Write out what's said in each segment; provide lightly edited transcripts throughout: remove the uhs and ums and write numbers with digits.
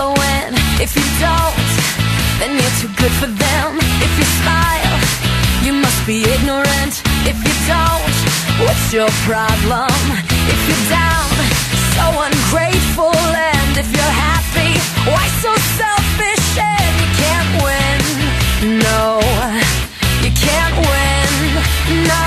win. If you don't, then you're too good for them. If you smile, you must be ignorant. If you don't, what's your problem? If you're down, so ungrateful. And if you're happy, why so selfish? And you can't win. No, you can't win. No.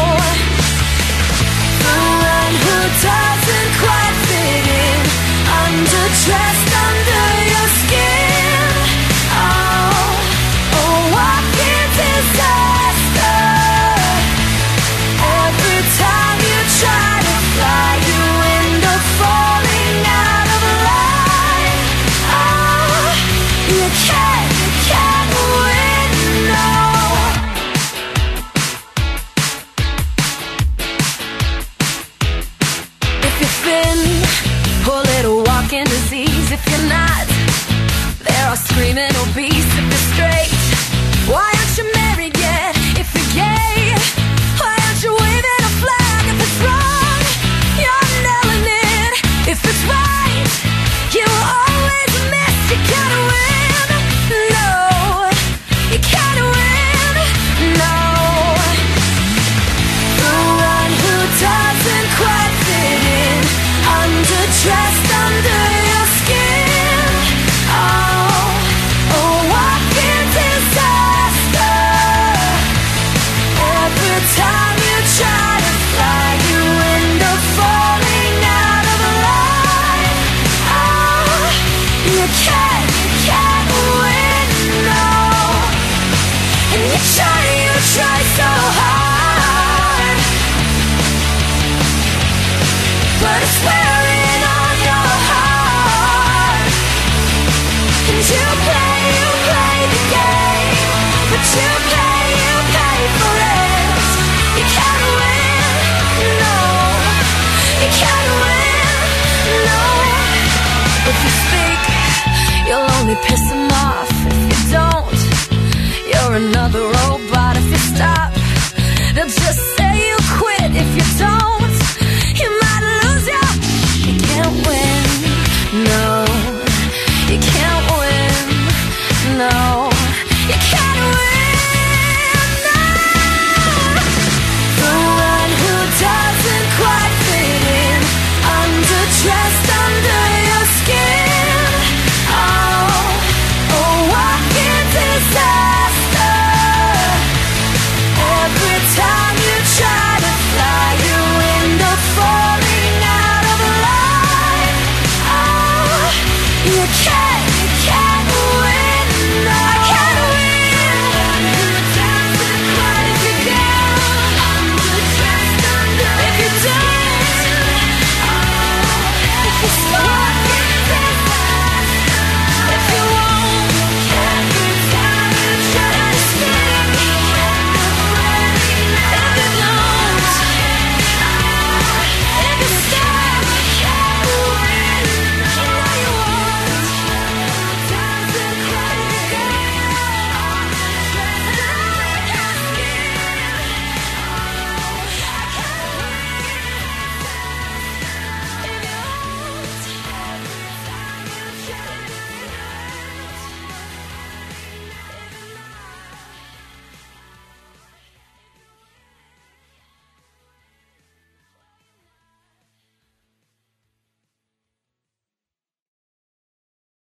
The one who doesn't quite fit in, underdressed under your skin. Oh, a walking disaster. Every time you try to fly, you end up falling out of line. Oh, you can't win, no. If you're thin, pull it a walking disease. If you're not, there are screaming obese. If you're straight, why aren't you married yet? If you're gay, why aren't you waving a flag? If it's wrong, you're nailing it. If it's right, you will always miss. You gotta win. No, you gotta win. No. The one who doesn't quite fit in, underdressed under your skin. Oh, a walking disaster. Every time you try to fly, you end up falling out of line. Oh, you can't win, no. And you try so hard, but it's wearing on your heart. And you play the game, but you pay for it. You can't win, no. You can't win, no. If you speak, you'll only piss them off. If you don't, you're another robot. If you stop, they'll just say you quit. If you don't, you might lose your. You can't win, no. You can't win, no. You can't win, no. The one who doesn't quite fit in, underdressed under your skin. Oh, a walking disaster. Every time you try to fly, you end up falling out of line. Oh, you can't